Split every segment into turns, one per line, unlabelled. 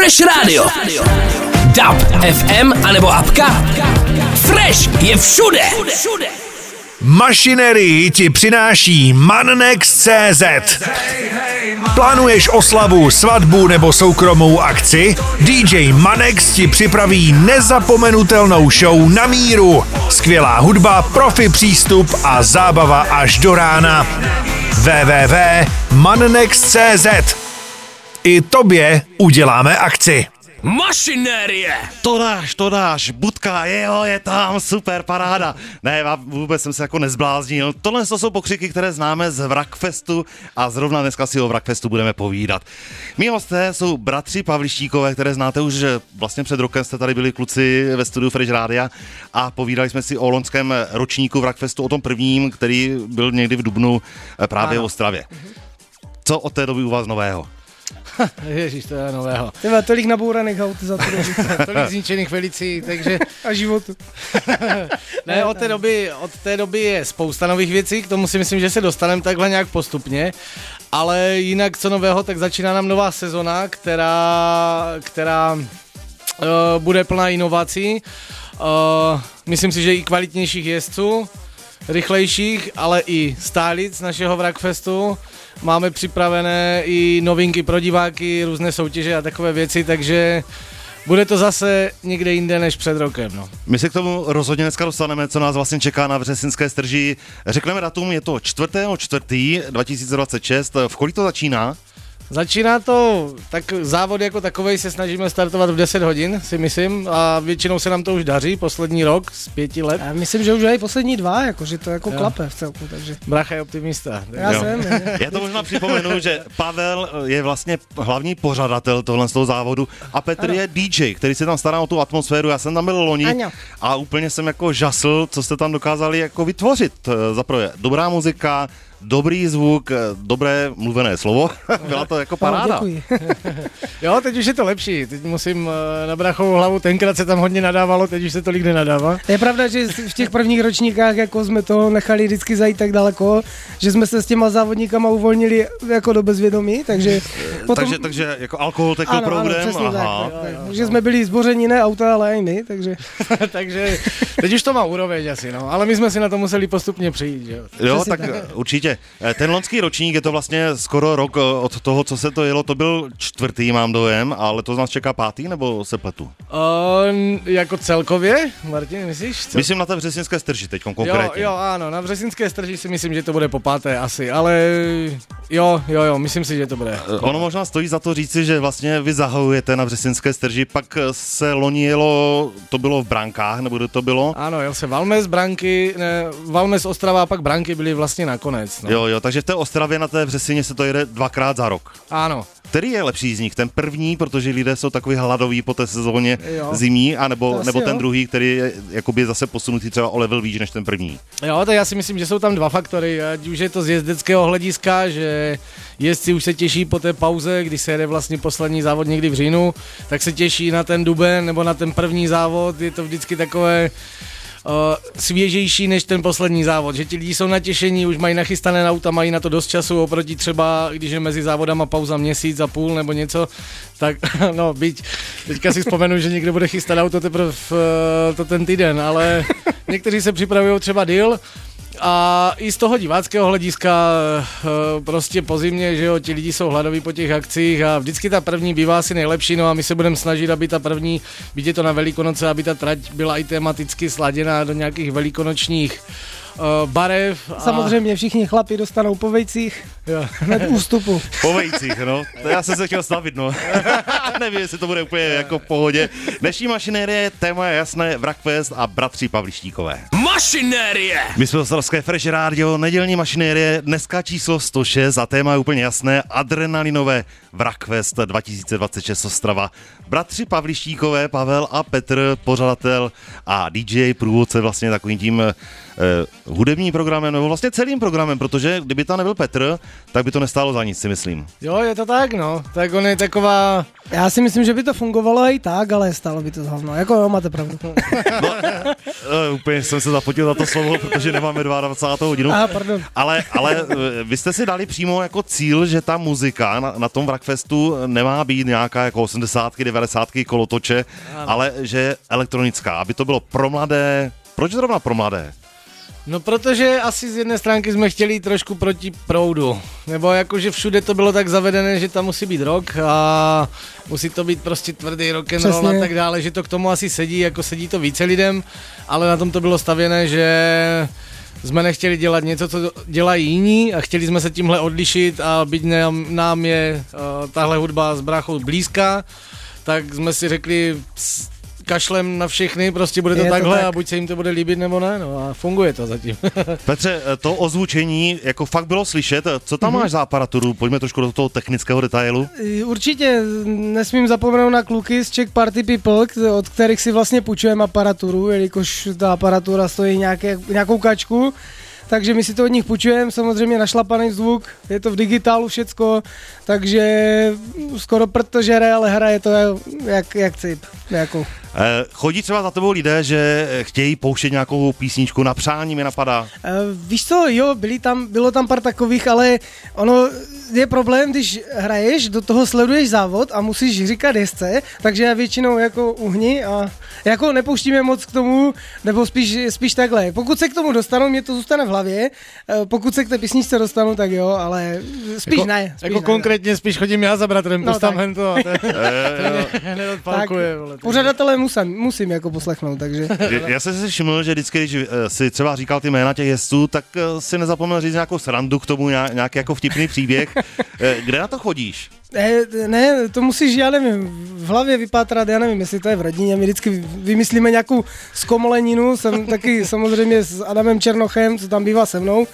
Fresh Radio. DAB, FM anebo apka. Fresh je všude.
Mašinerii ti přináší Mannex.cz. Plánuješ oslavu, svatbu nebo soukromou akci? DJ Mannex ti připraví nezapomenutelnou show na míru. Skvělá hudba, profi přístup a zábava až do rána. www.mannex.cz. I tobě uděláme akci.
Mašinérie!
To dáš, Budka, je tam, super, paráda. Ne, vůbec jsem se jako nezbláznil. Tohle jsou pokřiky, které známe z Wrackfestu a zrovna dneska si o Wrackfestu budeme povídat. Mí hosté jsou bratři Pavlištíkové, které znáte už, že vlastně před rokem jste tady byli kluci ve studiu Fresh Rádia a povídali jsme si o loňském ročníku Wrackfestu, o tom prvním, který byl někdy v dubnu právě v Ostravě. Co od té doby u vás nového?
Ježíš, to je nového.
Tyba, tolik nabouraných aut za to dobu.
Tolik zničených velicí, takže...
A životu.
Ne, od té doby je spousta nových věcí, k tomu si myslím, že se dostaneme takhle nějak postupně, ale jinak co nového, tak začíná nám nová sezona, která bude plná inovací. Myslím si, že i kvalitnějších jezdců, rychlejších, ale i stylic našeho Wrackfestu. Máme připravené i novinky pro diváky, různé soutěže a takové věci, takže bude to zase někde jinde než před rokem. No.
My se k tomu rozhodně dneska dostaneme, co nás vlastně čeká na Vřesinské Strži. Řekneme datum, je to 4.4.2026. V kolik to začíná?
Začíná to, tak závod jako takovej se snažíme startovat v 10 hodin, si myslím, a většinou se nám to už daří, poslední rok z 5 let.
Já myslím, že už i poslední 2, jakože to jako klape v celku, takže.
Bracha je optimista.
Já jsem.
Já to možná připomenu, že Pavel je vlastně hlavní pořadatel tohle z toho závodu a Petr je DJ, který se tam stará o tu atmosféru. Já jsem tam byl loni a úplně jsem jako žasl, co jste tam dokázali jako vytvořit. Zaprvé dobrá muzika, dobrý zvuk, dobré mluvené slovo. Byla to jako paráda.
Děkuji.
Jo, teď už je to lepší. Teď musím na brachovou hlavu, tenkrát se tam hodně nadávalo, teď už se tolik nenadává.
Je pravda, že v těch prvních ročníkách jako jsme to nechali vždycky zajít tak daleko, že jsme se s těma závodníkama uvolnili jako do bezvědomí, takže potom...
takže jako alkohol tekl proudem.
Aha. Takže jsme byli zboření, ne auta, ale i my, takže...
takže teď už to má úroveň asi, no. Ale my jsme si na to museli postupně přijít, že jo.
Jo, tak určitě. Ten loňský ročník je to vlastně skoro rok od toho, co se to jelo, to byl 4., mám dojem, ale letos nás čeká 5., nebo se pletu?
Jako celkově, Martin, myslíš?
Myslím na té Vřesinské Strži teď konkrétně.
Jo, ano, na Vřesinské Strži si myslím, že to bude po 5. asi, ale jo, myslím si, že to bude.
Ono možná stojí za to říci, že vlastně vy zahajujete na Vřesinské Strži, pak se loni jelo, to bylo v Brankách, nebo kde to bylo?
Ano, jel se Valmes, Branky, Valmes, Ostrava a pak Branky byly vlastně nakonec. No.
Jo, takže v té Ostravě na té Vřesině se to jede 2krát za rok.
Ano.
Který je lepší z nich? Ten první, protože lidé jsou takový hladoví po té sezóně zimní, nebo ten druhý, který je jakoby zase posunutý třeba o level výš než ten první?
Jo, tak já si myslím, že jsou tam 2 faktory. Ať už je to z jezdeckého hlediska, že jezdci už se těší po té pauze, kdy se jede vlastně poslední závod někdy v říjnu, tak se těší na ten duben nebo na ten první závod. Je to vždycky takové svěžejší než ten poslední závod, že ti lidi jsou natěšení, už mají nachystané auta, mají na to dost času oproti třeba, když je mezi závodama pauza měsíc a půl nebo něco, tak no byť teďka si vzpomenu, že někdo bude chystat auto teprve to ten týden, ale někteří se připravují třeba díl. A i z toho diváckého hlediska prostě po zimě, že jo, ti lidi jsou hladoví po těch akcích a vždycky ta první bývá asi nejlepší, no a my se budeme snažit, aby ta první, byť je to na Velikonoce, aby ta trať byla i tematicky sladěná do nějakých velikonočních barev.
Samozřejmě všichni chlapi dostanou po vejcích hned ústupu.
Po vejcích, no. To já jsem se chtěl stavit, no. Nevím, jestli to bude úplně jako v pohodě. Dnešní mašinérie, téma je jasné, Wrackfest a bratři Pavlištíkové.
Mašinérie!
My jsme Ostravské Fresh Rádio, nedělní mašinérie, dneska číslo 106 a téma je úplně jasné, adrenalinové Wrackfest 2026 Ostrava. Bratři Pavlištíkové, Pavel a Petr, pořadatel a DJ, průvodce vlastně takovým tím hudebním programem, nebo vlastně celým programem, protože kdyby tam nebyl Petr, tak by to nestálo za nic, si myslím.
Jo, je to tak, no. Tak on je taková...
Já si myslím, že by to fungovalo i tak, ale stálo by to za hovno. Jako jo, máte pravdu.
No, úplně jsem se zapomněl pofotil za to slovo, protože nemáme 22. hodinu.
Pardon.
Ale vy jste si dali přímo jako cíl, že ta muzika na tom Wrackfestu nemá být nějaká jako 80, 90 kolotoče, ale že je elektronická, aby to bylo pro mladé. Proč zrovna pro mladé?
No protože asi z jedné stránky jsme chtěli jít trošku proti proudu, nebo jakože všude to bylo tak zavedené, že tam musí být rock a musí to být prostě tvrdý rock'n'roll a tak dále, že to k tomu asi sedí, jako sedí to více lidem, ale na tom to bylo stavěné, že jsme nechtěli dělat něco, co dělají jiní a chtěli jsme se tímhle odlišit a byť nám je tahle hudba s bráchou blízká, tak jsme si řekli kašlem na všechny, prostě bude to takhle tak. A buď se jim to bude líbit, nebo ne, no a funguje to zatím.
Petře, to ozvučení jako fakt bylo slyšet, co tam máš za aparaturu, pojďme trošku do toho technického detailu.
Určitě nesmím zapomenout na kluky z Czech Party People, od kterých si vlastně půjčujeme aparaturu, jelikož ta aparatura stojí nějakou kačku. Takže my si to od nich půjčujeme, samozřejmě našlapaný zvuk, je to v digitálu všecko, takže skoro prd to žere, ale hraje to jak cip. Jako.
Chodí třeba za tebou lidé, že chtějí pouštět nějakou písničku, na přání mi napadá?
Víš co, jo, bylo tam pár takových, ale ono je problém, když hraješ, do toho sleduješ závod a musíš říkat jezdce, takže já většinou jako uhni a jako nepouštíme moc k tomu, nebo spíš takhle. Pokud se k tomu dostanu, mě to zůstane v hlavě, pokud se k té písničce dostanu, tak jo, ale spíš
jako,
ne.
Jako konkrétně spíš chodím já za bratrem, pustám hen to a
neodpálkuje. Pořadatelé musím jako poslechnout, takže.
Já jsem si všiml, že vždycky, když si třeba říkal ty jména těch jezdců, tak si nezapomněl říct nějakou srandu k tomu, nějaký jako vtipný příběh. Kde na to chodíš?
Ne, to musíš, já nevím, v hlavě vypátrat, já nevím, jestli to je v rodině, my vždycky vymyslíme nějakou zkomoleninu, jsem taky samozřejmě s Adamem Černochem, co tam bývá se mnou,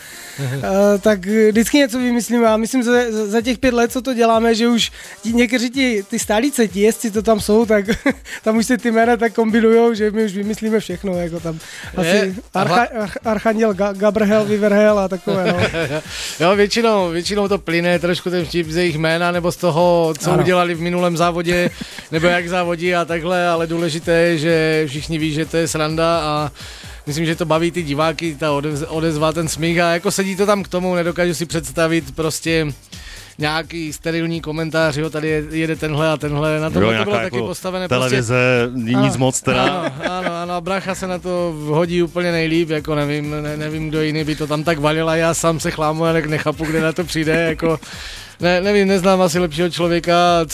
tak vždycky něco vymyslíme a myslím, že za těch 5 let, co to děláme, že už někteří ty stálíce, ti jezdci, co tam jsou, tak tam už se ty jména tak kombinujou, že my už vymyslíme všechno, jako tam asi Archanděl Gabrhel, Viverhel a takové, no.
Jo, většinou to plyne trošku ten vtip z jejich jména, nebo z toho, co udělali v minulém závodě, nebo jak závodí a takhle, ale důležité je, že všichni ví, že to je sranda a myslím, že to baví ty diváky, ta odezva, ten smích a jako sedí to tam k tomu, nedokážu si představit prostě nějaký sterilní komentář, jo, tady jede tenhle a tenhle, na to bylo taky jako postavené
televize, prostě. Nic moc teda.
Ano, a brácha se na to hodí úplně nejlíp, jako nevím, kdo jiný by to tam tak valil a já sám se chlámu a nechápu, kde na to přijde, jako nevím, neznám asi lepšího člověka,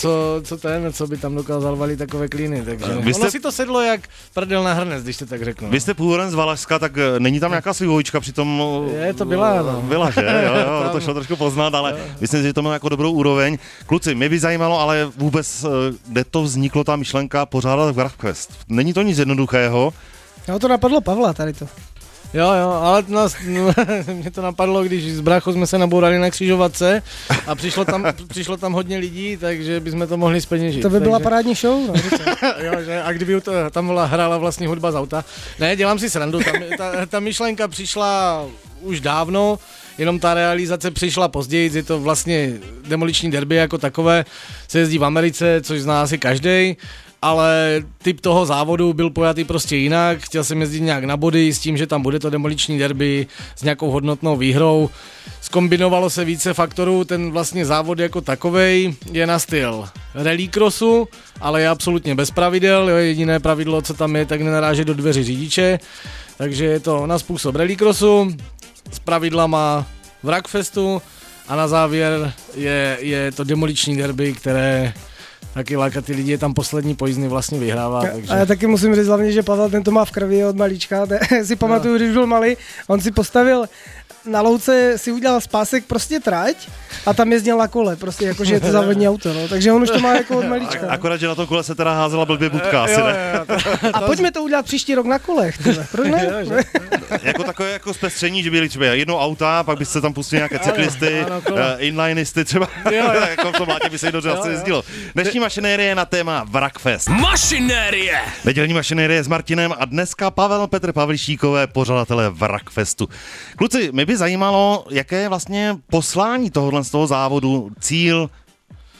co by tam dokázal valit takové klíny, takže ono si to sedlo jak prdel na hrnec, když to tak řeknu.
Vy jste původem z Valašska, tak není tam nějaká slivovička přitom?
To byla, no.
Byla, že? Jo, to šlo trošku poznat, ale myslím, že to má jako dobrou úroveň. Kluci, mě by zajímalo, ale vůbec, kde to vzniklo ta myšlenka pořádat Wrackfest? Není to nic jednoduchého?
Jo, to napadlo Pavla tady to.
Jo, ale mě to napadlo, když s bráchou jsme se nabourali na křižovatce a přišlo tam hodně lidí, takže bychom to mohli zpeněžit.
To by byla parádní show, no.
Jo, že? A kdyby tam hrála vlastně hudba z auta. Ne, dělám si srandu, ta myšlenka přišla už dávno, jenom ta realizace přišla později, je to vlastně demoliční derby jako takové, se jezdí v Americe, což zná asi každej, ale typ toho závodu byl pojatý prostě jinak, chtěl jsem jezdit nějak na body s tím, že tam bude to demoliční derby s nějakou hodnotnou výhrou. Zkombinovalo se více faktorů, ten vlastně závod jako takovej je na styl rallycrossu, ale je absolutně bez pravidel, jediné pravidlo, co tam je, tak nenarážet do dveří řidiče, takže je to na způsob rallycrossu s pravidlama Wrackfestu a na závěr je to demoliční derby, které taky láká ty lidi, je tam poslední pojízdny vlastně vyhrává. Takže.
A já taky musím říct hlavně, že Pavel ten to má v krvi od malička. Si pamatuju, když byl malý, on si postavil na louce, si udělal z pásek prostě trať a tam jezdil na kole, prostě jakože je to závodní auto, no. Takže on už to má jako od malička.
Akorát, že na tom kole se teda házela blbě budka asi, ne?
A pojďme to udělat příští rok na kolech, proč ne?
Jako takové jako zpestření, že byli třeba jednou auta, pak byste tam pustili nějaké cyklisty, inlinisty třeba, jako v tom látě by se jednou asi jezdilo. Dnešní mašinérie na téma Wrackfest.
Mašinérie!
Nedělní mašinérie s Martinem a dneska Petr Pavlištíkové, pořadatelé Wrackfestu. Kluci, mě by zajímalo, jaké je vlastně poslání tohohle z toho závodu, cíl.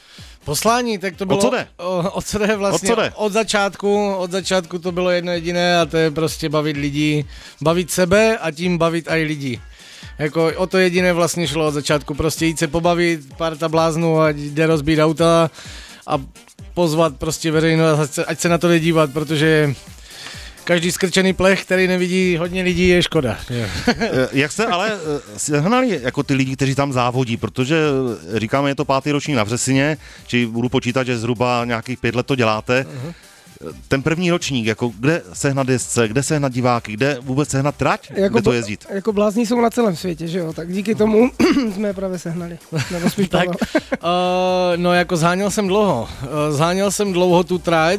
Poslání, tak to bylo...
O co jde?
O co jde vlastně?
O co jde?
Od začátku to bylo jedno jediné a to je prostě bavit lidi, bavit sebe a tím bavit i lidi. Jako o to jediné vlastně šlo od začátku, prostě jít se pobavit, parta bláznů a jde rozbít auta a pozvat prostě veřejnost, ať se na to jde dívat, protože každý skrčený plech, který nevidí hodně lidí, je škoda.
Jak jste ale sehnali jako ty lidi, kteří tam závodí, protože říkáme, je to 5. ročník na Vřesině, či budu počítat, že zhruba nějakých 5 let to děláte. Uh-huh. Ten první ročník, jako kde sehnat jezdce, kde sehnat diváky, kde vůbec sehnat trať, kde to jezdit?
Jako blázni jsou na celém světě, že jo, tak díky tomu jsme je právě sehnali. Nebo spíš
tak, no jako zháněl jsem dlouho tu trať,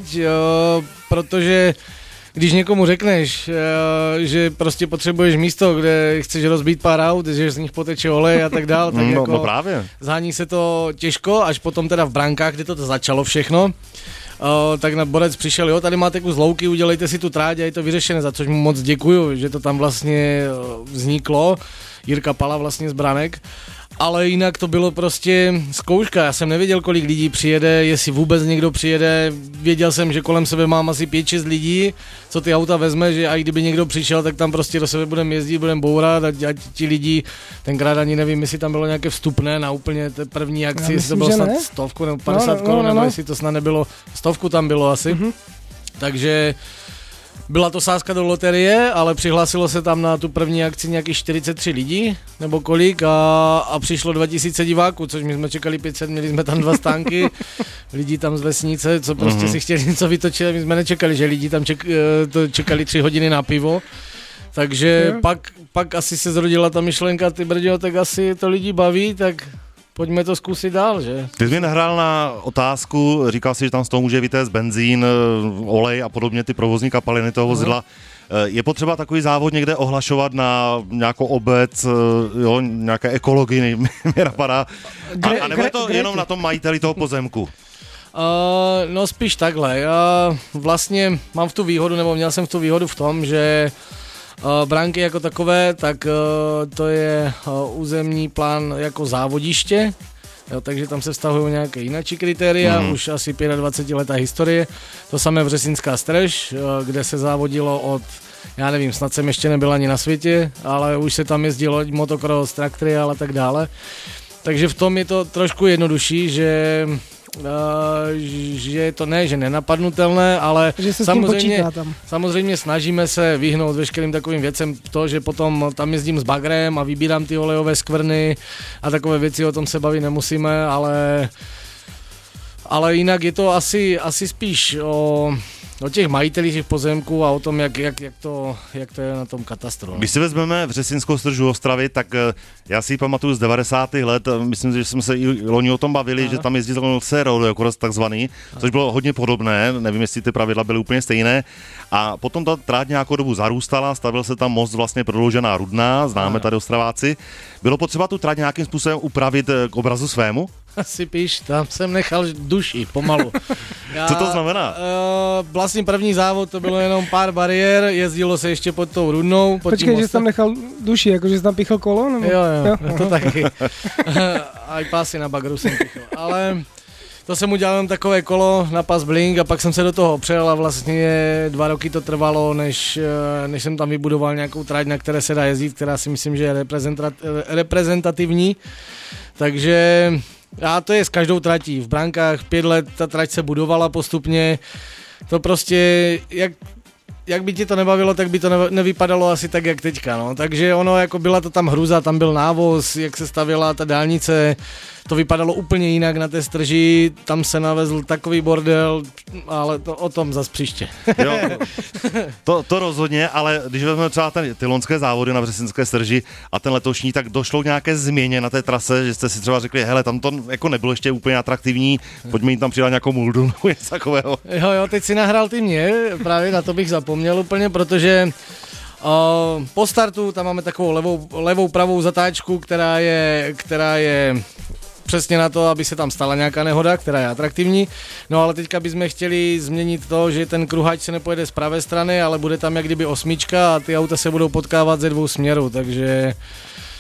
protože když někomu řekneš, že prostě potřebuješ místo, kde chceš rozbít pár aut, že z nich poteče olej a tak dál, tak jako
no právě.
Zhání se to těžko, až potom teda v Brankách, kde to začalo všechno. Tak na Borec přišel, jo, tady máte kus louky, udělejte si tu tráť a je to vyřešené, za což mu moc děkuju, že to tam vlastně vzniklo. Jirka Pala vlastně z Branek. Ale jinak to bylo prostě zkouška, já jsem nevěděl, kolik lidí přijede, jestli vůbec někdo přijede, věděl jsem, že kolem sebe mám asi 5-6 lidí, co ty auta vezme, že i kdyby někdo přišel, tak tam prostě do sebe budeme jezdit, budeme bourat a ti lidi, tenkrát ani nevím, jestli tam bylo nějaké vstupné na úplně té první akci, jestli to bylo snad 100 nebo 50 korun, nebo jestli to snad nebylo, 100 tam bylo asi, takže... Byla to sázka do loterie, ale přihlásilo se tam na tu první akci nějakých 43 lidí, nebo kolik, a přišlo 2000 diváků, což my jsme čekali 500, měli jsme tam 2 stánky, lidi tam z vesnice, co prostě si chtěli něco vytočit, my jsme nečekali, že lidi tam čekali 3 hodiny na pivo. Takže pak asi se zrodila ta myšlenka, ty brďo, tak asi to lidi baví, tak pojďme to zkusit dál, že?
Ty jsi mi nahrál na otázku, říkal jsi, že tam z toho může vytéct benzín, olej a podobně ty provozní kapaliny toho vozidla. Je potřeba takový závod někde ohlašovat na nějakou obec, jo, nějaké ekologii, mi napadá. A nebo je to jenom na tom majiteli toho pozemku?
No spíš takhle. Já vlastně mám tu výhodu, nebo měl jsem tu výhodu v tom, že Bránky jako takové, tak to je územní plán jako závodiště, jo, takže tam se vztahují nějaké jináčí kritéria, už asi 25 letá historie. To samé Vřesinská Strž, kde se závodilo od, já nevím, snad jsem ještě nebyl ani na světě, ale už se tam jezdilo motocross, traktriál a tak dále. Takže v tom je to trošku jednodušší, že je to ne, že nenapadnutelné, ale samozřejmě snažíme se vyhnout veškerým takovým věcem to, že potom tam jezdím s bagrem a vybírám ty olejové skvrny a takové věci, o tom se bavit nemusíme, ale jinak je to asi spíš o těch majitelích těch pozemků a o tom, jak to je na tom katastru.
Když si vezmeme Vřesinskou Strž u Ostravy, tak já si ji pamatuju z 90. let, myslím, že jsme se i loni o tom bavili, že tam jezdí takový takzvaný, což bylo hodně podobné, nevím, jestli ty pravidla byly úplně stejné. A potom ta tráť nějakou dobu zarůstala, stavil se tam most vlastně prodloužená Rudná, známe tady Ostraváci. Bylo potřeba tu tráť nějakým způsobem upravit k obrazu svému?
Asi píš, tam jsem nechal duši pomalu.
Co to znamená?
Vlastně první závod to bylo jenom pár bariér, jezdilo se ještě pod tou Rudnou.
Počkej, že jsi tam nechal duši, jakože jsi tam pichl kolo? Nebo?
Jo, to taky. A i pásy na bagru jsem pichl, ale to jsem udělal jenom takové kolo na pas blink a pak jsem se do toho opřel a vlastně 2 roky to trvalo, než jsem tam vybudoval nějakou trať, na které se dá jezdit, která si myslím, že je reprezentativní. Takže a to je s každou tratí. V Brankách 5 let ta trať se budovala postupně. To prostě, jak by ti to nebavilo, tak by to nevypadalo asi tak, jak teďka. No. Takže ono, jako byla to tam hruza, tam byl návoz, jak se stavěla ta dálnice, to vypadalo úplně jinak na té Strži, tam se navezl takový bordel, ale to o tom zas příště.
Jo, to rozhodně, ale když vezmeme třeba ty loňské závody na Vřesinské Strži a ten letošní, tak došlo k nějaké změně na té trase, že jste si třeba řekli, hele, tam to jako nebylo ještě úplně atraktivní, pojďme jim tam přidat nějakou muldu nebo něco takového.
Jo, teď si nahrál ty mě, právě na to bych zapomněl úplně, protože po startu tam máme takovou levou pravou zatáčku, která je přesně na to, aby se tam stala nějaká nehoda, která je atraktivní. No ale teďka bychom chtěli změnit to, že ten kruháč se nepojede z pravé strany, ale bude tam jak kdyby 8 a ty auta se budou potkávat ze 2 směrů, takže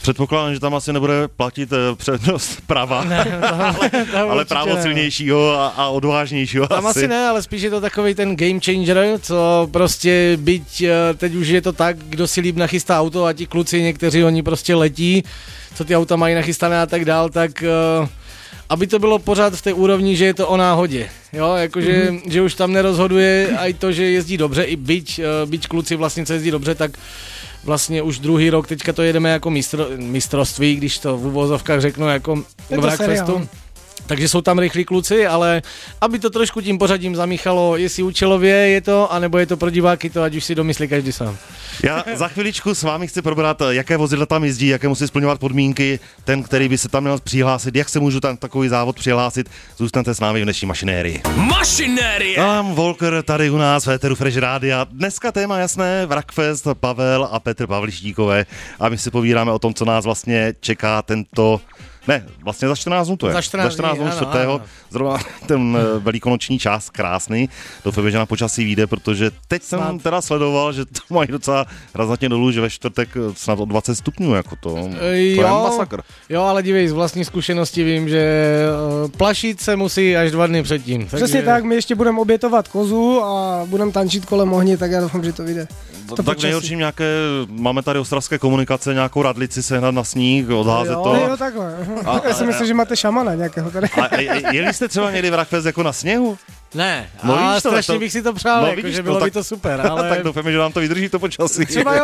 Předpokládám, že tam asi nebude platit přednost prava, ale právo
ne.
silnějšího a odvážnějšího.
Tam asi ne, ale spíš je to takový ten game changer, co prostě byť teď už je to tak, kdo si líp nachystá auto a ti kluci někteří oni prostě letí, co ty auta mají nachystané a tak dál, tak aby to bylo pořád v té úrovni, že je to o náhodě, jo, jakože že už tam nerozhoduje i to, že jezdí dobře, i byť kluci vlastně co jezdí dobře, tak vlastně už druhý rok teďka to jedeme jako mistrovství, když to v uvozovkách řeknu jako v Rockfestu. Takže jsou tam rychlí kluci, ale aby to trošku tím pořadím zamíchalo, jestli účelově je to, anebo je to pro diváky to, ať už si domyslí každý sám.
Já za chviličku s vámi chci probrat, jaké vozidla tam jezdí, jaké musí splňovat podmínky, ten, který by se tam měl přihlásit, jak se můžu tam takový závod přihlásit. Zůstaňte s námi v dnešní mašinérii.
Mašinérie!
Tam Volker tady u nás v éteru Fresh Rádia. Dneska téma jasné, Wrackfest, Pavel a Petr Pavlištíkové. A my si povídáme o tom, co nás vlastně čeká tento... Ne, vlastně za 14 dnů to je.
Za 14
dnů, 4. Zrovna ten velikonoční čas krásný. Doufám, že na počasí vyjde, protože teď jsem teda sledoval, že to mají docela razantně dolů, že ve čtvrtek snad o 20 stupňů, jako to je masakr.
Jo, ale dívej, z vlastní zkušenosti vím, že plašit se musí až 2 dny předtím.
Přesně tak, my ještě budeme obětovat kozu a budeme tančit kolem ohně, tak já doufám, že to vyjde.
Tak nejhorším nějaké, máme tady ostravské komunikace, nějakou radlici sehnat na sníh, odházet to.
Jo, takhle. Já si myslím, že máte šamana nějakého tady.
A jeli jste třeba někdy Wrackfest jako na sněhu?
Ne,
No
a
víš to,
strašně
to-
bych si to přál,
No
jako,
vidíš
že
to,
bylo by
tak-
to super, ale
Tak doufáme, že nám to vydrží to počasí.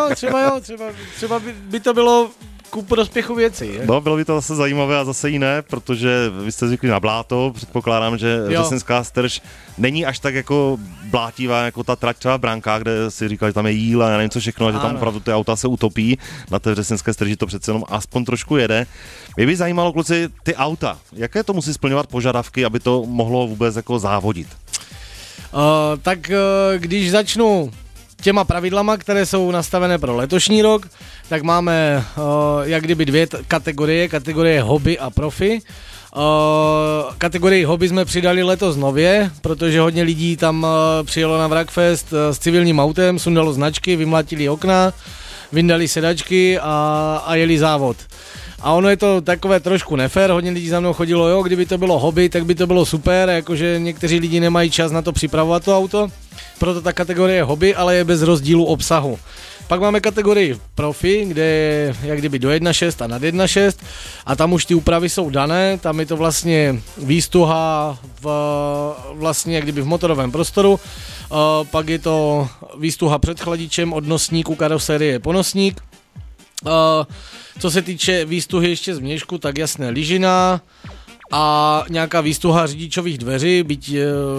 třeba by to bylo ku prospěchu věci.
No, bylo by to zase zajímavé a zase jiné, protože vy jste zvykli na bláto, předpokládám, že řesenská strž není až tak jako blátivá, jako ta trať třeba v Brankách, kde si říkal, že tam je jíl a já nevím co všechno, a že tam
Ano.
opravdu ty auta se utopí, na té řesenské strži to přece jenom aspoň trošku jede. Mě by zajímalo, kluci, ty auta, jaké to musí splňovat požadavky, aby to mohlo vůbec jako závodit?
Když začnu těma pravidlama, které jsou nastavené pro letošní rok, tak máme jak kdyby 2 kategorie hobby a profi. Kategorii hobby jsme přidali letos nově, protože hodně lidí tam přijelo na Wrackfest s civilním autem, sundalo značky, vymlátili okna, vyndali sedačky a jeli závod. A ono je to takové trošku nefér, hodně lidí za mnou chodilo, jo, kdyby to bylo hobby, tak by to bylo super, jakože někteří lidi nemají čas na to připravovat to auto, proto ta kategorie je hobby, ale je bez rozdílu obsahu. Pak máme kategorii profi, kde je jak kdyby do 1.6 a nad 1.6 a tam už ty úpravy jsou dané, tam je to vlastně výstuha vlastně jak kdyby v motorovém prostoru, pak je to výstuha před chladičem od nosníku karoserie po nosník. Co se týče výstuhy ještě z vnějšku, tak jasné ližina a nějaká výstuha řidičových dveří, byť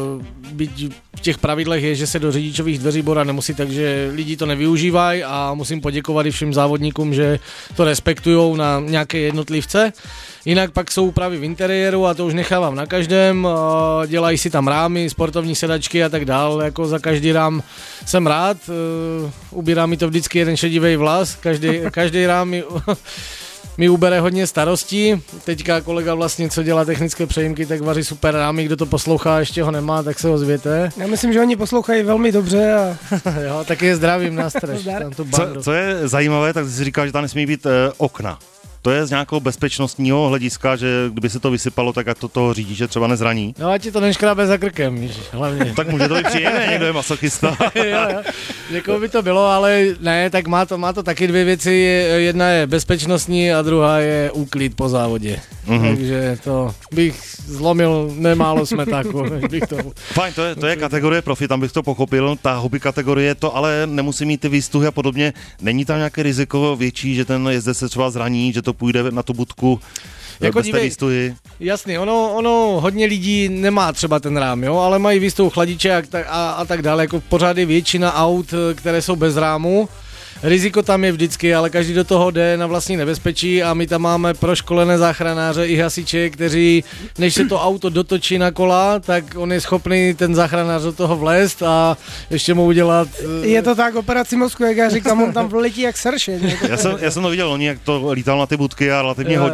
v těch pravidlech je, že se do řidičových dveří borat nemusí, takže lidi to nevyužívají a musím poděkovat i všem závodníkům, že to respektujou na nějaké jednotlivce. Jinak pak jsou úpravy v interiéru a to už nechávám na každém, dělají si tam rámy, sportovní sedačky a tak dál, jako za každý rám jsem rád, ubírá mi to vždycky jeden šedivý vlas, každý rám mi ubere hodně starostí. Teďka kolega vlastně, co dělá technické přejímky, tak vaří super rámy, kdo to poslouchá, ještě ho nemá, tak se ozvěte.
Já myslím, že oni poslouchají velmi dobře a
Jo, tak je zdravím na strž.
Co je zajímavé, tak jsi říkal, že tam nesmí být okna. To je z nějakého bezpečnostního hlediska, že kdyby se to vysypalo, tak ať to toho řidiče třeba nezraní.
No, ať ti to neškrábe za krkem, víš, hlavně.
Tak může to být příjemné, někdo je masochista.
jo. Někoho by to bylo, ale ne, tak má to taky 2 věci. Jedna je bezpečnostní a druhá je úklid po závodě. Takže to bych zlomil nemálo smetáku, než bych to...
Fajn, to je kategorie profi, tam bych to pochopil. Ta hobby kategorie to ale nemusí mít ty výstuhy a podobně. Není tam nějaké riziko větší, že ten jezdec se třeba zraní, že to půjde na tu budku
Jako
bez té výstuhy?
Jasný, ono hodně lidí nemá třeba ten rám, jo, ale mají výstuhu chladiče a tak dále, jako pořád je většina aut, které jsou bez rámu. Riziko tam je vždycky, ale každý do toho jde na vlastní nebezpečí a my tam máme proškolené záchranáře i hasiče, kteří, než se to auto dotočí na kola, tak on je schopný ten záchranář do toho vlézt a ještě mu udělat...
je to tak operaci mozku, jak já říkám, on tam letí jak sršeň.
Já jsem to viděl loni, jak to lítal na ty budky a relativně hodně.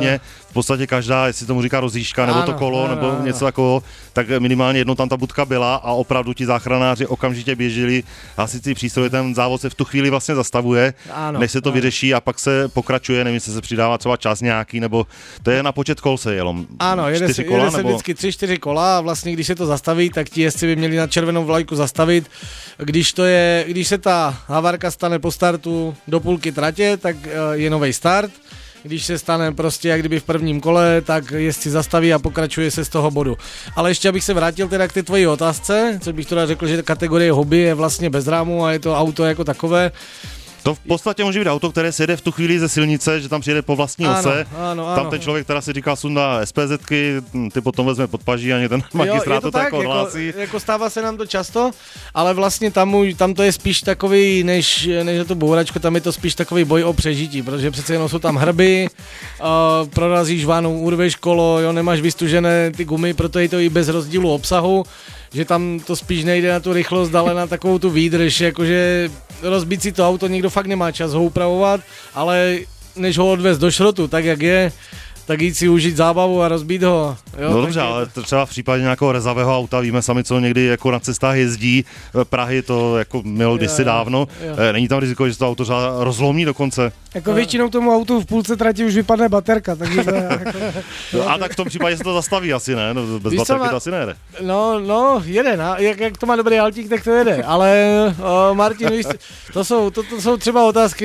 v podstatě každá, jestli tomu říká rozjížďka, nebo to kolo, nebo něco takového, tak minimálně jednou tam ta budka byla a opravdu ti záchranáři okamžitě běželi, hasicí přístroj, ten závod se v tu chvíli vlastně zastavuje, než se to vyřeší a pak se pokračuje, nevím, jestli se přidává třeba čas nějaký, nebo to je na počet kol se jelo.
Ano, jede se vždycky 3-4 kola a vlastně když se to zastaví, tak ti jezdci by měli na červenou vlajku zastavit. Když se ta havarka stane po startu do půlky tratě, tak je nový start. Když se stane prostě jak kdyby v prvním kole, tak jezdci zastaví a pokračuje se z toho bodu. Ale ještě abych se vrátil teda k té tvojí otázce, co bych teda řekl, že kategorie hobby je vlastně bez rámu a je to auto jako takové.
To v podstatě může být auto, které se jede v tu chvíli ze silnice, že tam přijede po vlastní ose.
Ano.
Tam ten člověk, která si říká, sundá SPZky, ty potom vezme pod paží a ten magistrát to tak odhlásí.
Jako stává se nám to často, ale vlastně tam to je spíš takový, než to bouračko, tam je to spíš takový boj o přežití, protože přece jenom jsou tam hrby, prorazíš vánou, urveš kolo, jo, nemáš vystužené ty gumy, proto je to i bez rozdílu obsahu, že tam to spíš nejde na tu rychlost, ale na takovou tu výdrž, jakože rozbít si to auto někdo fakt nemá čas ho upravovat, ale než ho odvést do šrotu, tak jak je, tak jít si užít zábavu a rozbít ho. Jo,
no dobře, ale třeba v případě nějakého rezavého auta, víme sami, co někdy jako na cestách jezdí, Prahy to jako mělo kdysi dávno, není tam riziko, že to auto třeba rozlomí dokonce?
Jako většinou tomu autu v půlce trati už vypadne baterka, takže to je jako...
A tak v tom případě se to zastaví asi, ne? No, bez baterky to asi nejde.
No, jede, jak to má dobrý altík, tak to jede, ale Martin, víš, to jsou třeba otázky,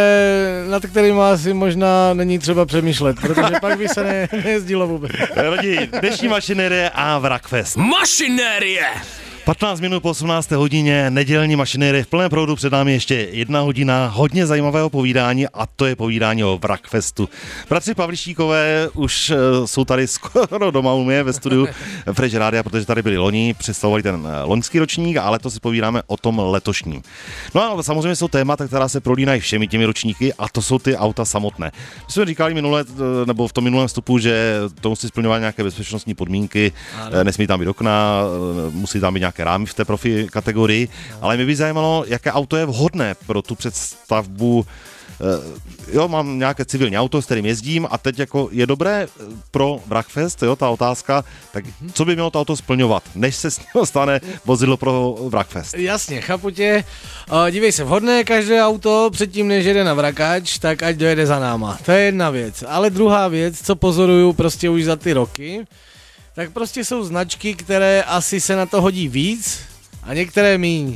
nad kterými asi možná není třeba přemýšlet, protože pak by se nejezdilo vůbec.
Lidi, dnešní mašinérie a Wrackfest.
Mašinérie!
15 minut po 18. hodině, nedělní mašinérie v plném proudu, před námi ještě 1 hodina hodně zajímavého povídání a to je povídání o Wrackfestu. Bratři Pavlištíkové už jsou tady skoro doma u mě ve studiu Fresh Rádia, protože tady byli loni, představovali ten loňský ročník, ale to si povídáme o tom letošním. No a samozřejmě jsou témata, která se prolínají všemi těmi ročníky a to jsou ty auta samotné. My jsme říkali nebo v tom minulém vstupu, že to musí splňovat nějaké bezpečnostní podmínky, nesmí tam být okna, musí tam být nějaké rámy v té profi kategorii, ale mě by zajímalo, jaké auto je vhodné pro tu představbu. Jo, mám nějaké civilní auto, s kterým jezdím a teď jako je dobré pro Wrackfest, jo, ta otázka, tak co by mělo to auto splňovat, než se s něho stane vozidlo pro Wrackfest?
Jasně, chápu tě. Dívej se, vhodné každé auto předtím, než jede na vrakač, tak ať dojede za náma. To je jedna věc. Ale druhá věc, co pozoruju prostě už za ty roky, tak prostě jsou značky, které asi se na to hodí víc a některé míň.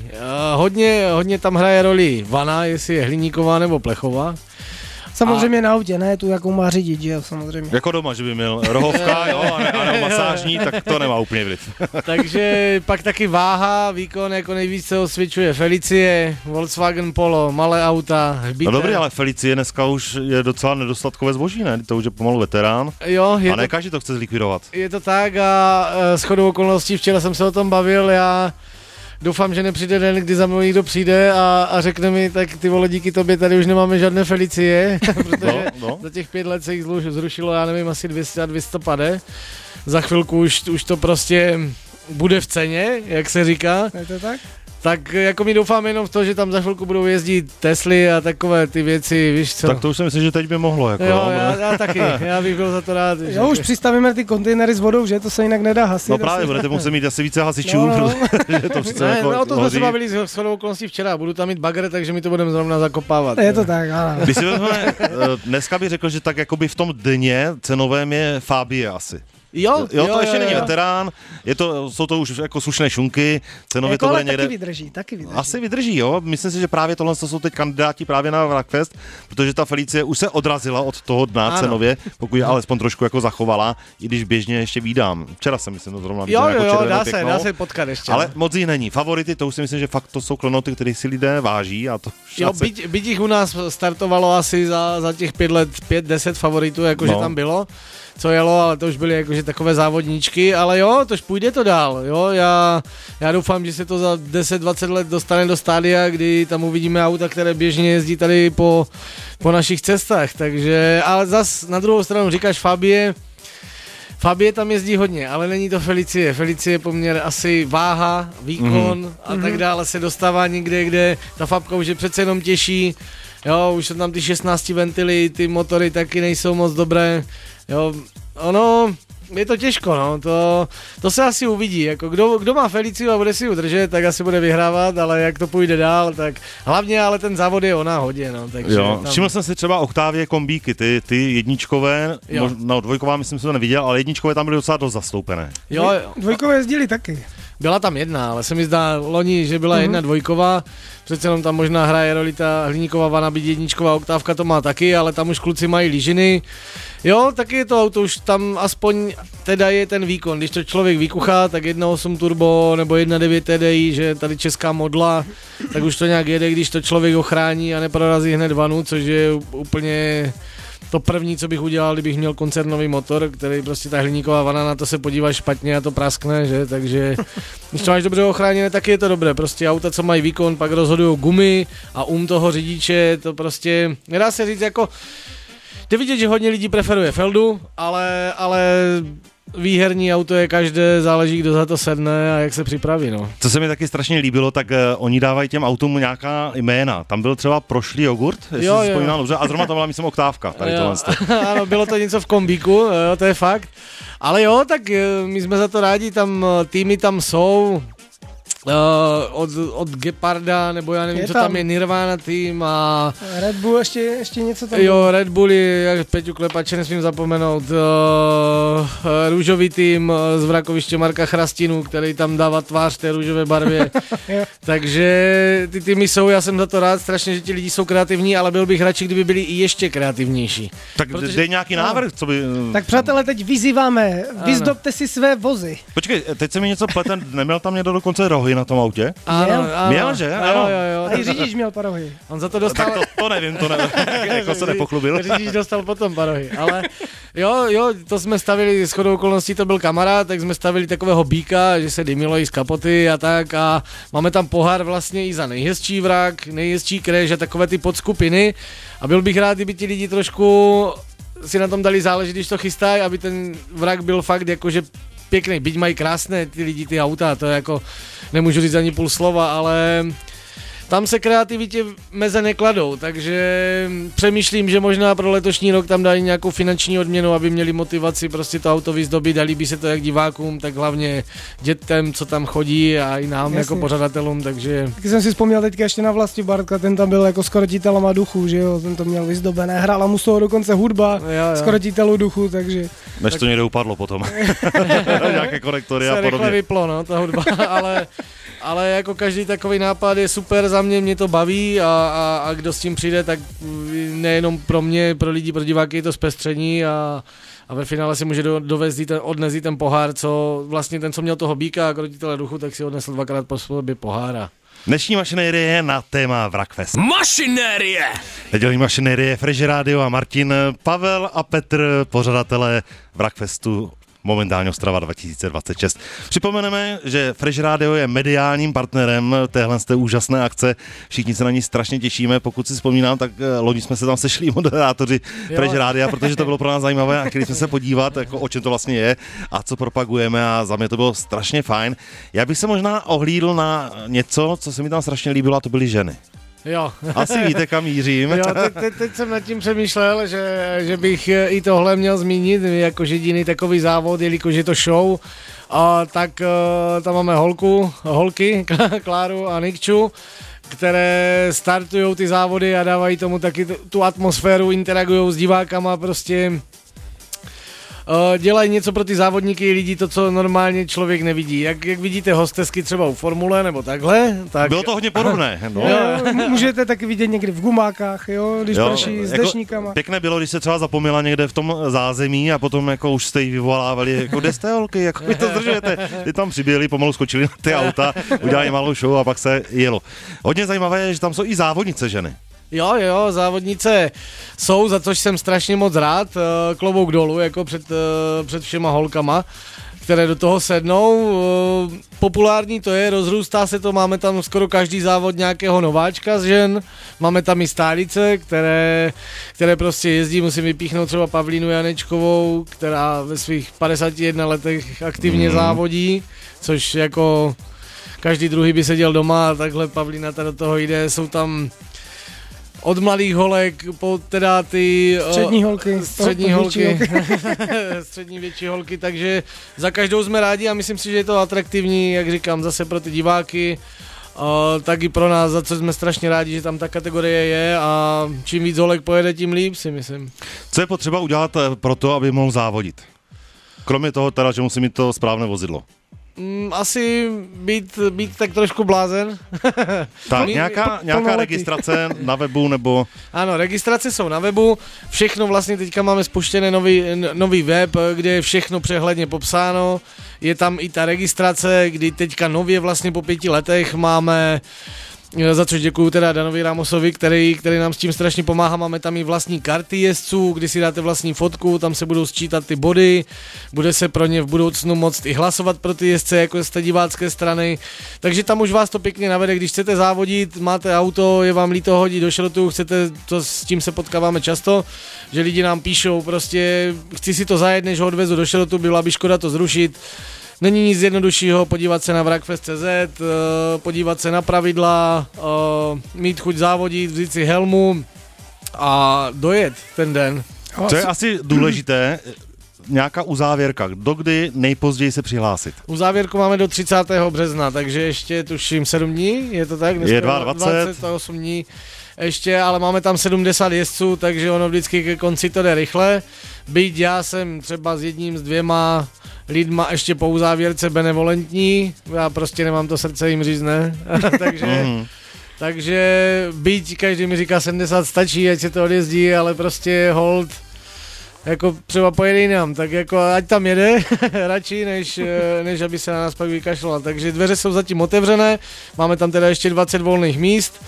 Hodně tam hraje roli vana, jestli je hliníková nebo plechová.
Samozřejmě na autě, ne tu, jakou má řídit, že jo, samozřejmě.
Jako doma, že by měl rohovka, jo, a nebo masážní, tak to nemá úplně vliv.
Takže pak taky váha, výkon, jako nejvíc se osvědčuje Felicie, Volkswagen Polo, malé auta, hbité.
No dobrý, ale Felicie dneska už je docela nedostatkové zboží, ne? To už je pomalu veterán.
Jo,
a ne každý to chce zlikvidovat.
Je to tak a shodou okolností včera jsem se o tom bavil, já doufám, že nepřijde den, kdy za mnou někdo přijde a řekne mi, tak ty vole, díky tobě tady už nemáme žádné Felicie, protože za těch 5 let se jich zrušilo, já nevím, asi 200 a 250. Za chvilku už to prostě bude v ceně, jak se říká.
Je to tak?
Tak jako mi doufám jenom v to, že tam za chvilku budou jezdit Tesly a takové ty věci, víš co.
Tak to už si myslím, že teď by mohlo. Jako,
jo, já taky, já bych byl za to rád.
Jo, už přistavíme ty kontejnery s vodou, že to se jinak nedá hasit.
No právě, budete muset mít asi více hasičů, protože to přece jako
no, to jsme se bavili s shodou okolností včera, budu tam mít bagr, takže my to budeme zrovna zakopávat.
Je to tak, ano.
Když si vezmeme, dneska bych řekl, že tak jakoby v tom dně cenovém je Fabie asi.
Jo,
to ještě není veterán, jsou to už jako slušné šunky, cenově to bude někde...
Taky vydrží.
Asi vydrží, jo. Myslím si, že právě tohle jsou teď kandidáti právě na Wrackfest, protože ta Felicie už se odrazila od toho dna cenově, pokud je alespoň trošku jako zachovala, i když běžně ještě vídám. Včera jsem myslím, to zrovna viděl jako červenou pěknou.
Dá se potkat ještě.
Ale moc jich není. Favority, to už si myslím, že fakt to jsou klenoty, které si lidé váží a to
jo, byť jich u nás startovalo asi za těch 5 let 5-10 favoritů, jakože tam bylo. Co jelo, ale to už byly jakože takové závodníčky, ale jo, tož půjde to dál, jo, já doufám, že se to za 10-20 let dostane do stádia, kdy tam uvidíme auta, které běžně jezdí tady po našich cestách, takže, ale zas na druhou stranu říkáš Fabie tam jezdí hodně, ale není to Felicie. Felicie poměr asi váha, výkon a tak dále se dostává někde, kde ta Fabka už je přece jenom těžší. Jo, už jsou tam ty 16 ventily, ty motory taky nejsou moc dobré. Jo, ono, je to těžko, no, to se asi uvidí, jako kdo má Feliciu a bude si udržet, tak asi bude vyhrávat, ale jak to půjde dál, tak hlavně ale ten závod je o náhodě, no, takže
jo,
tam...
všiml jsem si třeba Octavie kombíky, ty jedničkové, no dvojková myslím, že to neviděl, ale jedničkové tam byly docela dost zastoupené.
Jo,
Dvojkové jezdili taky.
byla tam jedna, ale se mi zdá loni, že byla jedna dvojková, přece jenom tam možná hraje roli ta hliníková vana, byť jedničková oktávka to má taky, ale tam už kluci mají lyžiny. Jo, taky je to auto, už tam aspoň teda je ten výkon, když to člověk vykuchá, tak 1.8 turbo nebo 1.9 TDI, že tady česká modla, tak už to nějak jede, když to člověk ochrání a neprorazí hned vanu, což je úplně to první, co bych udělal, kdybych měl koncernový motor, který prostě ta hliníková vana, na to se podíváš špatně a to praskne, že, takže když to máš dobře ochráněné, tak je to dobré, prostě auta, co mají výkon, pak rozhodují gumy a toho řidiče, to prostě, nedá se říct jako, jde vidět, že hodně lidí preferuje Feldu, ale výherní auto je každé, záleží, kdo za to sedne a jak se připraví, no.
Co se mi taky strašně líbilo, tak oni dávají těm autům nějaká jména. Tam byl třeba prošlý jogurt, jestli si vzpomínám dobře, a zrovna to byla, myslím, Oktávka. Tady
ano, bylo to něco v kombíku, jo, to je fakt. Ale jo, tak my jsme za to rádi, tam týmy tam jsou, od Geparda, nebo já nevím, co tam je, Nirvana tým a...
Red Bull ještě něco tam.
Jo, Red Bull je, jak Peťu Klepače nesmím zapomenout, růžový tým z Vrakoviště Marka Chrastinu, který tam dává tvář té růžové barvě. Takže ty týmy jsou, já jsem za to rád, strašně, že ti lidi jsou kreativní, ale byl bych radši, kdyby byli i ještě kreativnější.
Tak dej nějaký návrh, co by...
Tak přátelé, teď vyzýváme, vyzdobte si své vozy.
Počkej, teď se mi něco pleten, neměl tam někdo dokonce rohy na tom autě?
Ano.
Měl, že?
Jo.
A i řidič měl parohy.
On za to dostal...
Tak to nevím, jako se nepochlubil.
Řidič dostal potom parohy, ale jo, to jsme stavili, shodou okolností to byl kamarád, tak jsme stavili takového býka, že se dymilo i z kapoty a tak a máme tam pohár vlastně i za nejhezčí vrak, nejhezčí crash a takové ty podskupiny a byl bych rád, kdyby ti lidi trošku si na tom dali záležet, když to chystají, aby ten vrak byl fakt jakože pěkný, byť mají krásné ty lidi, ty auta, to je jako, nemůžu říct ani půl slova, ale tam se kreativitě meze nekladou, takže přemýšlím, že možná pro letošní rok tam dají nějakou finanční odměnu, aby měli motivaci prostě to auto vyzdobit a líbí se to jak divákům, tak hlavně dětem, co tam chodí a i nám jako pořadatelům, takže...
Taky jsem si vzpomněl teďka ještě na Vlasti Bartka, ten tam byl jako skorotitelama duchu, že jo, ten to měl vyzdobené, hrála mu z toho dokonce hudba skorotitelů duchu, takže...
Než to někde upadlo potom. Nějaké konektory a podobně.
Se rychle vyplo, no, ta hudba, ale jako každý takový nápad je super, za mě to baví a kdo s tím přijde, tak nejenom pro mě, pro lidi, pro diváky je to zpestření a ve finále si může odnést ten pohár, co vlastně ten, co měl toho býka a krotitele duchu, tak si odnesl 2krát po sobě pohára.
Dnešní mašinérie je na téma Vrakfest.
Mašinérie!
Nedělní mašinérie, Fresh Radio a Martin, Pavel a Petr, pořadatelé Vrakfestu momentálně Ostrava 2026. Připomeneme, že Fresh Radio je mediálním partnerem téhle úžasné akce. Všichni se na ní strašně těšíme. Pokud si vzpomínám, tak loni jsme se tam sešli moderátoři Fresh Rádia, protože to bylo pro nás zajímavé a chtěli jsme se podívat, jako, o čem to vlastně je a co propagujeme a za mě to bylo strašně fajn. Já bych se možná ohlídl na něco, co se mi tam strašně líbilo a to byly ženy.
Jo.
Asi víte, kam mířím.
Jo, teď jsem nad tím přemýšlel, že bych i tohle měl zmínit, jako jediný takový závod, jelikož je to show, tak tam máme holky, Kláru a Nikču, které startujou ty závody a dávají tomu taky tu atmosféru, interagují s divákama, prostě dělají něco pro ty závodníky, lidi, to, co normálně člověk nevidí. Jak vidíte hostesky třeba u formule nebo takhle. Tak...
Bylo to hodně podobné. No.
Jo, můžete taky vidět někdy v gumákách, jo, když prší s dešníkama.
Pěkné bylo, když se třeba zapomněla někde v tom zázemí a potom jako už jste jí vyvolávali, jako kde jste holky, jako vy to zdržujete. Ty tam přiběhli, pomalu skočili na ty auta, udělali malou show a pak se jelo. Hodně zajímavé je, že tam jsou i závodnice ženy.
Jo, závodnice jsou, za což jsem strašně moc rád, klobouk dolů, jako před všema holkama, které do toho sednou. Populární to je, rozrůstá se to, máme tam skoro každý závod nějakého nováčka z žen, máme tam i stálice, které prostě jezdí, musím vypíchnout třeba Pavlínu Janečkovou, která ve svých 51 letech aktivně závodí, což jako každý druhý by seděl doma a takhle Pavlína do toho jde, jsou tam od mladých holek po teda ty...
Střední holky.
Střední větší holky, takže za každou jsme rádi a myslím si, že je to atraktivní, jak říkám, zase pro ty diváky, tak i pro nás, za co jsme strašně rádi, že tam ta kategorie je a čím víc holek pojede, tím líp, si myslím.
Co je potřeba udělat pro to, aby mohl závodit? Kromě toho teda, že musí mít to správné vozidlo.
Asi být tak trošku blázen.
Tak, nějaká registrace na webu nebo...
Ano, registrace jsou na webu, všechno vlastně teďka máme spuštěné nový web, kde je všechno přehledně popsáno, je tam i ta registrace, kdy teďka nově vlastně po 5 letech máme, za což děkuju teda Danovi Ramosovi, který nám s tím strašně pomáhá, máme tam i vlastní karty jezdců, kdy si dáte vlastní fotku, tam se budou sčítat ty body, bude se pro ně v budoucnu moct i hlasovat pro ty jezdce jako z té divácké strany, takže tam už vás to pěkně navede, když chcete závodit, máte auto, je vám líto hodit do šrotu, chcete, to s tím se potkáváme často, že lidi nám píšou prostě, chci si to zajet, než ho odvezu do šrotu, byla by škoda to zrušit. Není nic jednoduššího podívat se na wrakfest.cz, podívat se na pravidla, mít chuť závodit, vzít si helmu a dojet ten den.
Co je asi důležité, nějaká uzávěrka, dokdy nejpozději se přihlásit?
Uzávěrku máme do 30. března, takže ještě tuším 7 dní, je to tak?
Dneska je
28 dní ještě, ale máme tam 70 jezdců, takže ono vždycky ke konci to jde rychle. Byť já jsem třeba s jedním, s 2 lidma ještě po uzávěrce benevolentní, já prostě nemám to srdce jim říct, ne? takže byť každý mi říká 70 stačí, ať se to odjezdí, ale prostě hold, jako třeba pojede jinam, tak jako ať tam jede radši, než aby se na nás pak vykašlal. Takže dveře jsou zatím otevřené, máme tam teda ještě 20 volných míst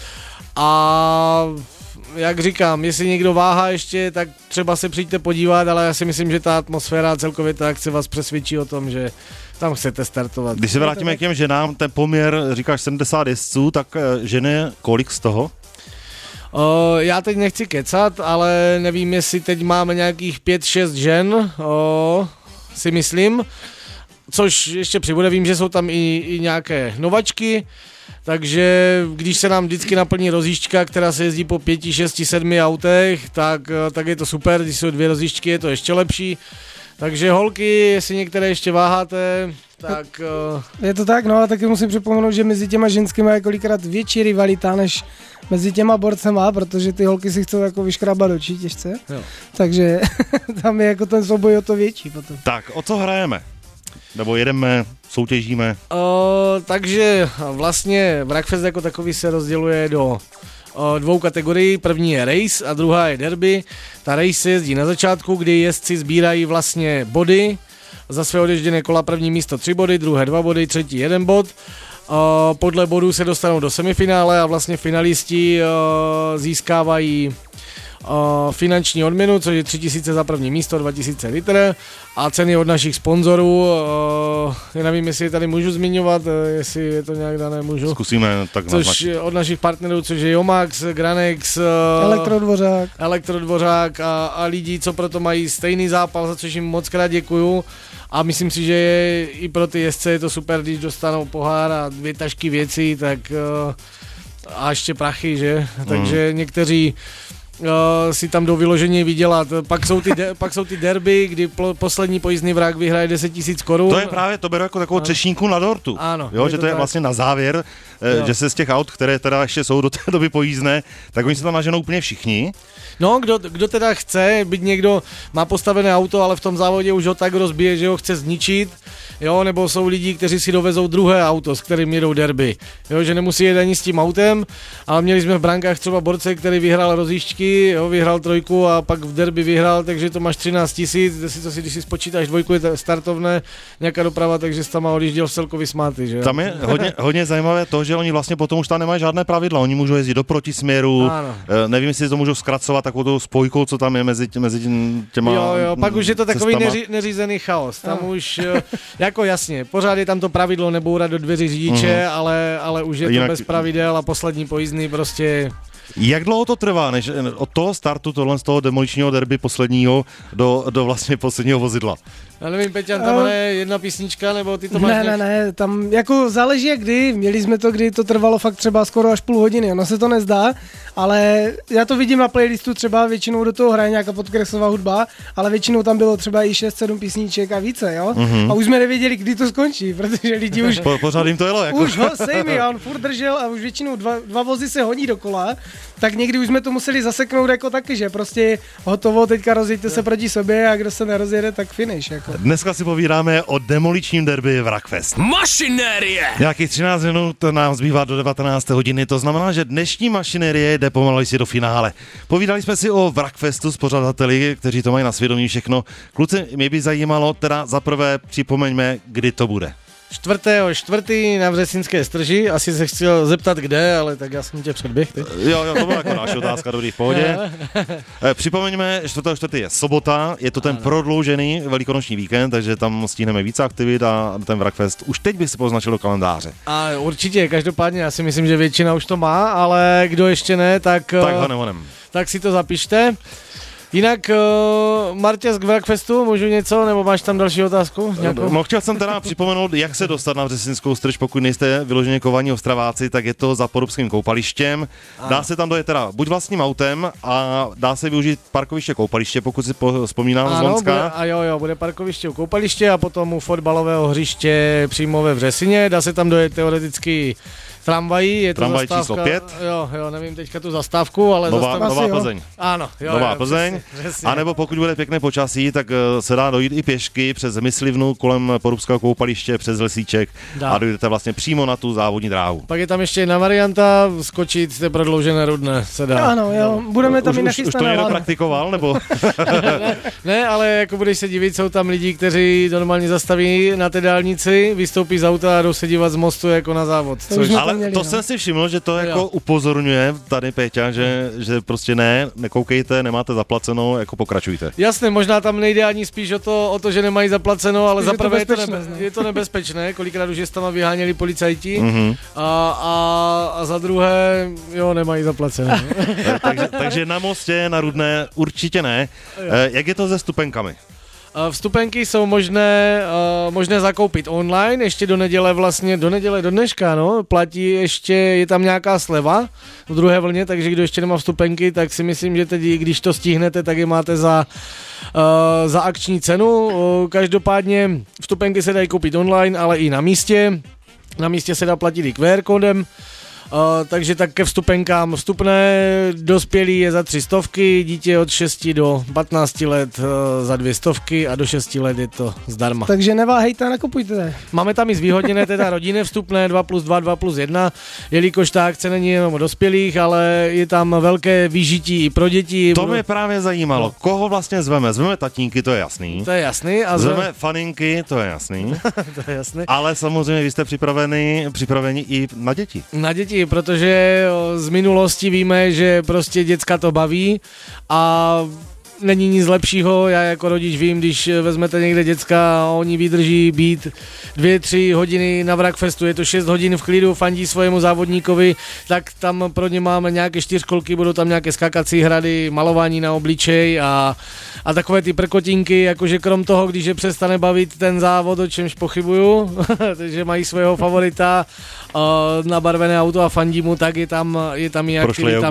a jak říkám, jestli někdo váhá ještě, tak třeba se přijďte podívat, ale já si myslím, že ta atmosféra celkově ta akce vás přesvědčí o tom, že tam chcete startovat.
Když se vrátíme k těm ženám, ten poměr, říkáš 70 jezdců, tak ženy kolik z toho?
Já teď nechci kecat, ale nevím, jestli teď máme nějakých 5-6 žen, si myslím, což ještě přibude, vím, že jsou tam i nějaké novačky, takže když se nám vždycky naplní rozjížďka, která se jezdí po 5, 6, 7 autech, tak je to super, když jsou 2 rozjížďky, je to ještě lepší. Takže holky, jestli některé ještě váháte, tak...
Je to tak, no a taky musím připomenout, že mezi těma ženskými je kolikrát větší rivalita než mezi těma borcema, protože ty holky si chcou jako vyškrabat oči těžce, jo. Takže tam je jako ten souboj o to větší potom.
Tak, o co hrajeme? Nebo jedeme, soutěžíme?
Takže vlastně Wrakfest jako takový se rozděluje do 2 kategorií. První je race a druhá je derby. Ta race se jezdí na začátku, kdy jezdci sbírají vlastně body. Za své odježděné kola první místo 3 body, druhé 2 body, třetí 1 bod. Podle bodů se dostanou do semifinále a vlastně finalisti získávají finanční odměnu, což je 3000 za první místo, 2000 litr a ceny od našich sponzorů, já nevím, jestli je tady můžu zmiňovat, jestli je to nějak dané, můžu.
Zkusíme tak naznačit.
Což od našich partnerů, což je Yomax, Granex, Elektrodvořák a lidi, co proto mají stejný zápal, za což jim moc krát děkuju. A myslím si, že i pro ty jezdce je to super, když dostanou pohár a 2 tašky věcí, tak a ještě prachy, že? Takže někteří si tam jdou vyloženě vydělat. Pak jsou ty derby, kdy poslední pojízdný vrak vyhraje 10 000 korun.
To je právě, to beru jako takovou třešínku na dortu.
Ano.
Jo, že to je vlastně na závěr, že se z těch aut, které teda ještě jsou do té doby pojízdné, tak oni se tam naženou úplně všichni.
No, kdo teda chce, byť někdo má postavené auto, ale v tom závodě už ho tak rozbije, že ho chce zničit, jo, nebo jsou lidi, kteří si dovezou druhé auto, s kterým jedou derby, jo, že nemusí jet ani s tím autem, ale měli jsme v brankách třeba borce, který vyhrál rozjížďky, jo, vyhrál 3 a pak v derby vyhrál, takže to máš 13 000, když si spočítáš 2 je startovné, nějaká doprava, takže jsi tam odjížděl v celkový smáty, že?
Tam je hodně zajímavé to, že oni vlastně potom už tam nemají žádné pravidla, oni můžou jezdit do protisměru, nevím, jestli to můžou zkracovat takovou tou spojkou, co tam je mezi těma.
Jo, pak už je to takový neřízený chaos, tam už jako jasně, pořád je tam to pravidlo nebourat do dveří řidiče, ale už je to bez pravidel a poslední pojízdný prostě
Jak dlouho to trvá, než od toho startu tohle z toho demoličního derby posledního do vlastně posledního vozidla?
Já nevím, Peťan, tam je jedna písnička, nebo ty to máš?
Ne, tam jako záleží jak kdy, měli jsme to, kdy to trvalo fakt třeba skoro až půl hodiny, ono se to nezdá, ale já to vidím na playlistu třeba, většinou do toho hraje nějaká podkreslová hudba, ale většinou tam bylo třeba i 6-7 písniček a více, jo? A už jsme nevěděli, kdy to skončí, protože lidi už...
Pořád jim to jelo, jako.
Už ho sejmi, a on furt držel a už většinou dva vozy se honí dokola, tak někdy už jsme to museli zaseknout jako taky, že prostě hotovo, teďka rozjeďte se proti sobě a kdo se nerozjede, tak finish, jako.
Dneska si povídáme o demoličním derby Wrackfest.
Mašinérie!
Nějakých 13 minut nám zbývá do 19. hodiny, to znamená, že dnešní mašinérie jde pomalu si do finále. Povídali jsme si o Wrackfestu s pořadateli, kteří to mají na svědomí všechno. Kluci, mě by zajímalo, teda zaprvé připomeňme, kdy to bude.
4.4. na Vřesinské Strži, asi se chtěl zeptat kde, ale tak já jsem tě předběh.
Jo, to byla jako další otázka, dobrý, v pohodě. Připomeňme, 4.4. je sobota, je to ten prodloužený velikonoční víkend, takže tam stihneme více aktivit a ten Wrackfest už teď by se poznačil do kalendáře.
A určitě, každopádně, já si myslím, že většina už to má, ale kdo ještě ne, tak
honem.
Tak si to zapište. Jinak, Marťas, k Wrackfestu, můžu něco, nebo máš tam další otázku?
No, chtěl jsem teda připomenout, jak se dostat na Vřesinskou Strž, pokud nejste vyloženě kovaní Ostraváci, tak je to za Porubským koupalištěm. Dá se tam dojet teda buď vlastním autem a dá se využít parkoviště koupaliště, pokud si vzpomínám z Lonska.
Bude parkoviště u koupaliště a potom u fotbalového hřiště přímo ve Vřesině. Dá se tam dojet teoreticky tramvají, je to
tramvaj
zastávka,
číslo 5.
Jo, nevím teďka tu zastávku, ale
Nová Plzeň.
Ano,
Nová Plzeň.
Přesně.
A nebo pokud bude pěkné počasí, tak se dá dojít i pěšky přes Myslivnu kolem Porubského koupaliště, přes Lesíček a dojdete vlastně přímo na tu závodní dráhu.
Pak je tam ještě jedna varianta, skočit té prodloužené Rudné se dá.
Ano, jo, budeme tam i nachystané.
Už to někdo praktikoval, nebo?
ne, ale jako budeš se divit, jsou tam lidi, kteří normálně zastaví na té dálnici, vystoupí z auta a jdou se dívat z mostu jako na závod.
Ale to jsem si všiml, že to jako upozorňuje tady Péťa, že prostě nekoukejte, nemáte zaplaceno, jako pokračujte.
Jasně, možná tam nejde ani spíš o to, že nemají zaplaceno, ale zaprvé je to nebezpečné, kolikrát už je tam vyháněli policajti a za druhé, nemají zaplaceno.
takže na mostě, na Rudné určitě ne. Jak je to se vstupenkami?
Vstupenky jsou možné zakoupit online, ještě do dneška, platí ještě, je tam nějaká sleva v druhé vlně, takže kdo ještě nemá vstupenky, tak si myslím, že teď, když to stihnete, tak je máte za akční cenu. Každopádně vstupenky se dají koupit online, ale i na místě. Na místě se dá platit i QR kódem. Takže tak ke vstupenkám vstupné dospělí je za 300, dítě od 6 do 15 let za 200 a do 6 let je to zdarma.
Takže neváhejte a nakupujte.
Máme tam i zvýhodněné teda rodinné vstupné 2+2, 2+1, jelikož ta akce není jenom o dospělých, ale je tam velké vyžití i pro děti.
To mě právě zajímalo. Koho vlastně zveme? Zveme tatínky, to je jasný.
To je jasný. A
zveme faninky, to je jasný.
To je jasný.
Ale samozřejmě vy jste připraveni i na děti.
Na děti, protože z minulosti víme, že prostě děcka to baví a není nic lepšího, já jako rodič vím, když vezmete někde děcka a oni vydrží být 2-3 hodiny na Wrackfestu, je to 6 hodin v klidu, fandí svému závodníkovi, tak tam pro ně máme nějaké 4kolky, budou tam nějaké skakací hrady, malování na obličej a takové ty prkotinky, jakože krom toho, když je přestane bavit ten závod, o čemž pochybuju, takže mají svého favorita, nabarvené auto a fandí mu, tak je tam i aktivita.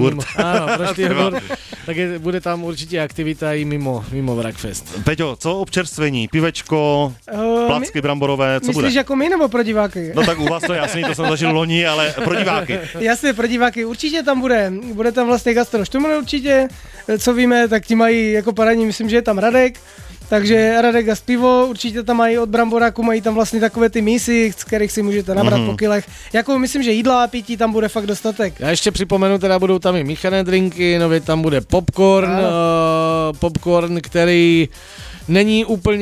Tak bude tam určitě aktivita i mimo Wrackfest.
Peťo, co občerstvení? Pivečko, placky bramborové, co
myslíš
bude?
Myslíš jako my nebo pro diváky?
No tak u vás to je jasný, to jsem zažil loni, ale pro diváky.
Jasně, pro diváky. Určitě tam bude tam vlastně Gastro Štuml určitě, co víme, tak ti mají jako paradní, myslím, že je tam Radek. Takže Radek a pivo, určitě tam mají od Bramboráku, mají tam vlastně takové ty mísy, z kterých si můžete nabrat po kilech. Jako myslím, že jídla a pití tam bude fakt dostatek.
Já ještě připomenu, teda budou tam i míchané drinky, nově tam bude popcorn, který není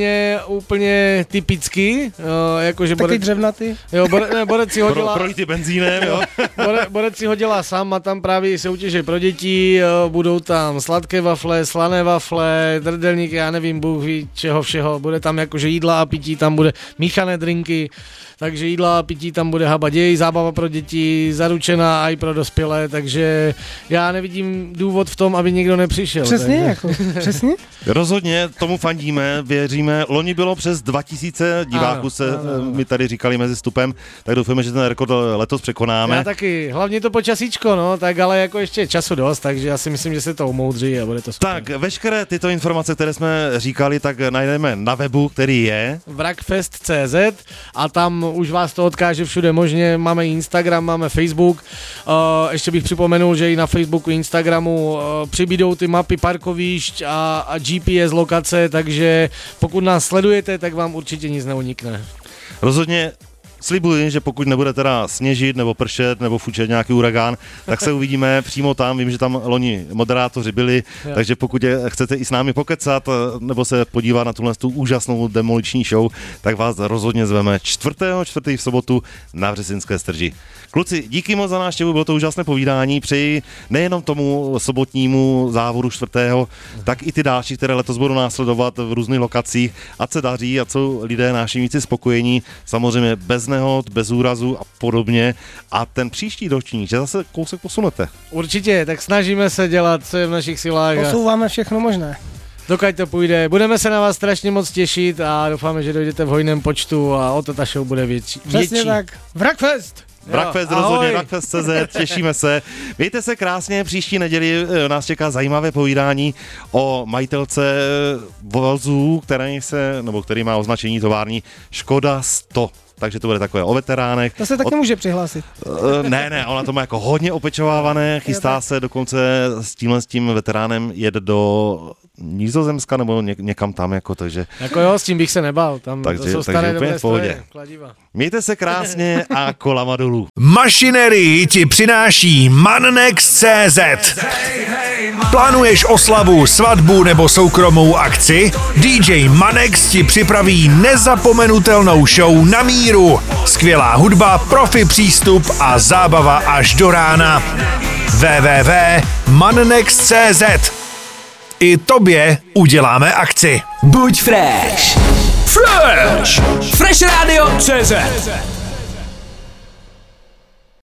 úplně typický, jakože
Taky dřevnatý.
Jo, Borec si hodila...
Projít benzínem, jo.
Borec si hodila sám a tam právě soutěže pro děti, budou tam sladké wafle, slané wafle, drdelníky, já nevím, Bůh ví čeho všeho, bude tam jakože jídla a pití, tam bude míchané drinky, takže jídla a pití tam bude habaděj, zábava pro děti, zaručená i pro dospělé, takže já nevidím důvod v tom, aby někdo nepřišel.
Přesně, přesně.
Rozhodně tomu fandíme, věříme. Loni bylo přes 2000 diváků, mi tady říkali mezi vstupem, tak doufáme, že ten rekord letos překonáme.
Já taky, hlavně to počasíčko, no, tak ale jako ještě času dost, takže já si myslím, že se to umoudří a bude to super.
Tak, veškeré tyto informace, které jsme říkali, tak najdeme na webu, který je
Wrackfest.cz a tam už vás to odkáže všude možně, máme Instagram, máme Facebook, ještě bych připomenul, že i na Facebooku, Instagramu přibydou ty mapy parkovišť a GPS lokace, takže pokud nás sledujete, tak vám určitě nic neunikne.
Rozhodně slibuji, že pokud nebude teda sněžit nebo pršet nebo fučet nějaký uragán, tak se uvidíme přímo tam. Vím, že tam loni moderátoři byli, takže pokud chcete i s námi pokecat nebo se podívat na tu úžasnou demoliční show, tak vás rozhodně zveme 4.4. v sobotu na Vřesinské Strži. Kluci, díky moc za návštěvu, bylo to úžasné povídání, přeji nejenom tomu sobotnímu závodu 4., tak i ty další, které letos budou následovat v různých lokacích, ať se daří, ať jsou lidé návštěvníci spokojení, samozřejmě bez nehod, bez úrazu a podobně. A ten příští ročník, že zase kousek posunete.
Určitě, tak snažíme se dělat, co je v našich silách.
Posouváme všechno možné.
Dokud to půjde, budeme se na vás strašně moc těšit a doufáme, že dojdete v hojném počtu a o to ta show bude větší.
Přesně tak. Wrackfest!
Wrackfest rozhodně, Wrackfest.cz, těšíme se. Mějte se krásně, příští neděli nás čeká zajímavé povídání o majitelce vozu, který má označení tovární Škoda 100. Takže to bude takové o veteránech.
To se taky může přihlásit.
Ne, ona to má jako hodně opečovávané, chystá se dokonce s tím veteránem jet do Nizozemska nebo někam tam, jako takže.
Jako jo, s tím bych se nebál, tam
takže,
to jsou staré dobré
stroje, kladiva. Mějte se krásně a kolama dolů.
Mašinerii ti přináší Mannex.cz. Plánuješ oslavu, svatbu nebo soukromou akci? DJ Mannex ti připraví nezapomenutelnou show na míru. Skvělá hudba, profi přístup a zábava až do rána. www.mannex.cz. I tobě uděláme akci.
Buď fresh. Fresh Radio CZ.